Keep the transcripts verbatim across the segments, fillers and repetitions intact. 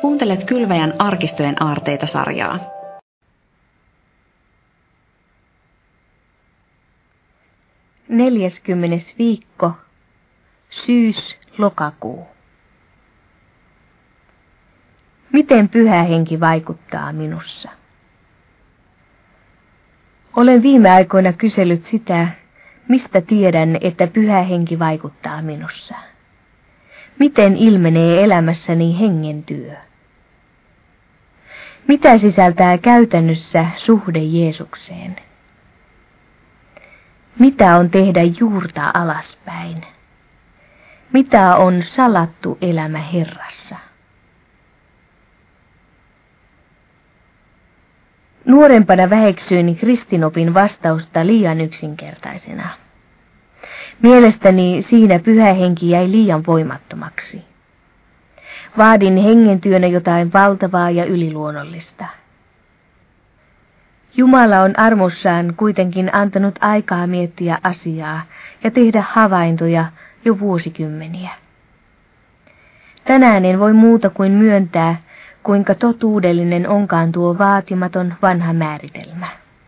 Kuuntelet Kylväjän arkistojen aarteita-sarjaa. Neljäskymmenes viikko, syys-lokakuu. Miten Pyhä Henki vaikuttaa minussa? Olen viime aikoina kysellyt sitä, mistä tiedän, että Pyhä Henki vaikuttaa minussa. Miten ilmenee elämässäni hengen työ? Mitä sisältää käytännössä suhde Jeesukseen? Mitä on tehdä juurta alaspäin? Mitä on salattu elämä Herrassa? Nuorempana väheksyin kristinopin vastausta liian yksinkertaisena. Mielestäni siinä Pyhä Henki jäi liian voimattomaksi. Vaadin hengentyönä jotain valtavaa ja yliluonnollista. Jumala on armossaan kuitenkin antanut aikaa miettiä asiaa ja tehdä havaintoja jo vuosikymmeniä. Tänään en voi muuta kuin myöntää, kuinka totuudellinen onkaan tuo vaatimaton vanha määritelmä.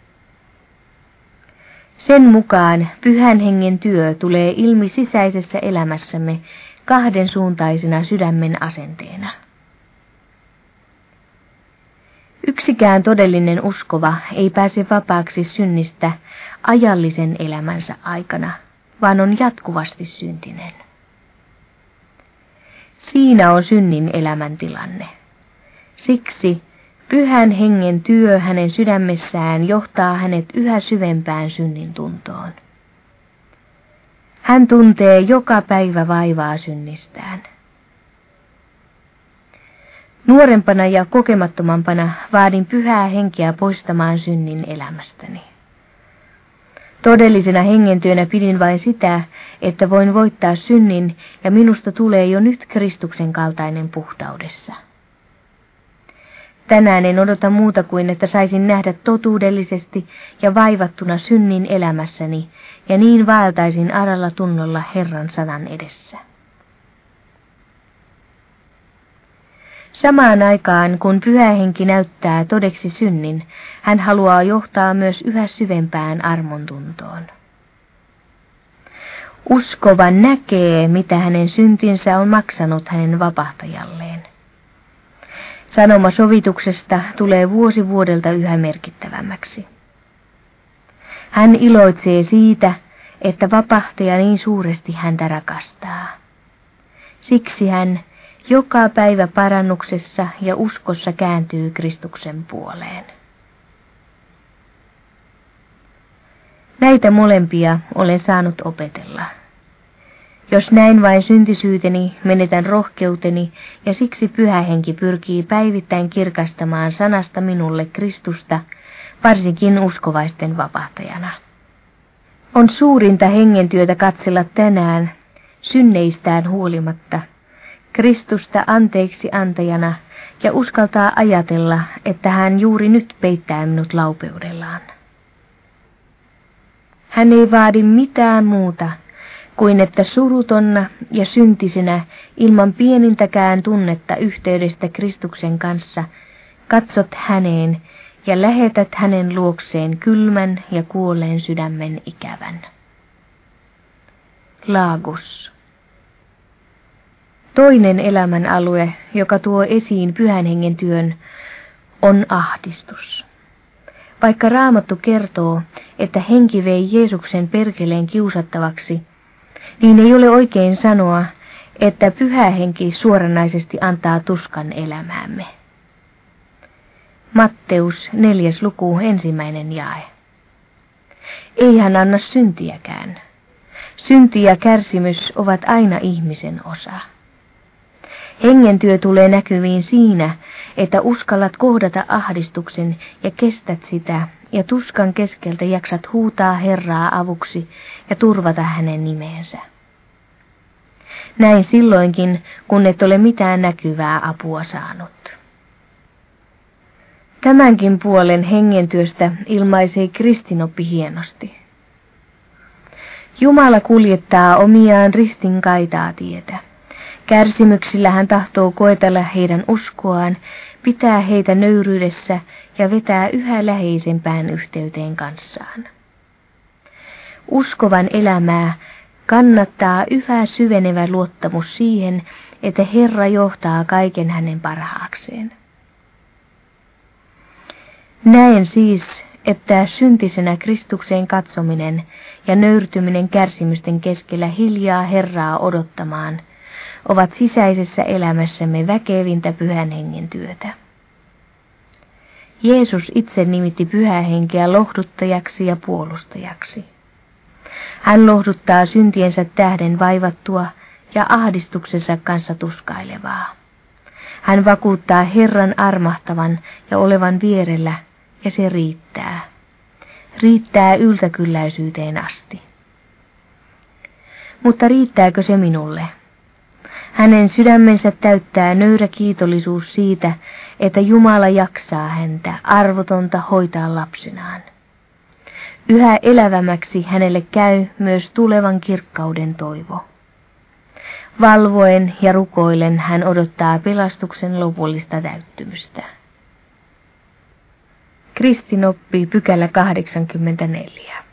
Sen mukaan Pyhän Hengen työ tulee ilmi sisäisessä elämässämme kahden suuntaisena sydämen asenteena. Yksikään todellinen uskova ei pääse vapaaksi synnistä ajallisen elämänsä aikana, vaan on jatkuvasti syntinen. Siinä on synnin elämäntilanne. Siksi Pyhän Hengen työ hänen sydämessään johtaa hänet yhä syvempään synnin tuntoon. Hän tuntee joka päivä vaivaa synnistään. Nuorempana ja kokemattomampana vaadin Pyhää Henkeä poistamaan synnin elämästäni. Todellisena hengentyönä pidin vain sitä, että voin voittaa synnin ja minusta tulee jo nyt Kristuksen kaltainen puhtaudessa. Tänään en odota muuta kuin, että saisin nähdä totuudellisesti ja vaivattuna synnin elämässäni, ja niin vaeltaisin aralla tunnolla Herran sanan edessä. Samaan aikaan, kun Pyhä Henki näyttää todeksi synnin, hän haluaa johtaa myös yhä syvempään armontuntoon. Uskova näkee, mitä hänen syntinsä on maksanut hänen vapahtajalleen. Sanoma sovituksesta tulee vuosi vuodelta yhä merkittävämmäksi. Hän iloitsee siitä, että vapahtaja niin suuresti häntä rakastaa. Siksi hän joka päivä parannuksessa ja uskossa kääntyy Kristuksen puoleen. Näitä molempia olen saanut opetella. Jos näin vain syntisyyteni, menetän rohkeuteni, ja siksi Pyhä Henki pyrkii päivittäin kirkastamaan sanasta minulle Kristusta, varsinkin uskovaisten vapahtajana. On suurinta hengentyötä katsella tänään, synneistään huolimatta, Kristusta anteeksi antajana ja uskaltaa ajatella, että hän juuri nyt peittää minut laupeudellaan. Hän ei vaadi mitään muuta kuin että surutonna ja syntisenä ilman pienintäkään tunnetta yhteydestä Kristuksen kanssa katsot häneen ja lähetät hänen luokseen kylmän ja kuolleen sydämen ikävän. Laagus. Toinen elämän alue, joka tuo esiin Pyhän Hengen työn, on ahdistus. Vaikka Raamattu kertoo, että henki vei Jeesuksen perkeleen kiusattavaksi, niin ei ole oikein sanoa, että Pyhä Henki suoranaisesti antaa tuskan elämäämme. Matteus neljäs luku ensimmäinen jae. Ei hän anna syntiäkään. Synti ja kärsimys ovat aina ihmisen osa. Hengentyö tulee näkyviin siinä, että uskallat kohdata ahdistuksen ja kestät sitä, ja tuskan keskeltä jaksat huutaa Herraa avuksi ja turvata hänen nimeensä. Näin silloinkin, kun et ole mitään näkyvää apua saanut. Tämänkin puolen hengentyöstä ilmaisee kristinoppi hienosti. Jumala kuljettaa omiaan ristin kaitaa tietä. Kärsimyksillä hän tahtoo koetella heidän uskoaan, pitää heitä nöyryydessä ja vetää yhä läheisempään yhteyteen kanssaan. Uskovan elämää kannattaa yhä syvenevä luottamus siihen, että Herra johtaa kaiken hänen parhaakseen. Näen siis, että syntisenä Kristukseen katsominen ja nöyrtyminen kärsimysten keskellä hiljaa Herraa odottamaan ovat sisäisessä elämässämme väkevintä Pyhän Hengen työtä. Jeesus itse nimitti Pyhää Henkeä lohduttajaksi ja puolustajaksi. Hän lohduttaa syntiensä tähden vaivattua ja ahdistuksensa kanssa tuskailevaa. Hän vakuuttaa Herran armahtavan ja olevan vierellä, ja se riittää. Riittää yltäkylläisyyteen asti. Mutta riittääkö se minulle? Hänen sydämensä täyttää nöyrä kiitollisuus siitä, että Jumala jaksaa häntä arvotonta hoitaa lapsenaan. Yhä elävämmäksi hänelle käy myös tulevan kirkkauden toivo. Valvoen ja rukoillen hän odottaa pelastuksen lopullista täyttymystä. Kristinoppi pykälä kahdeksankymmentäneljä.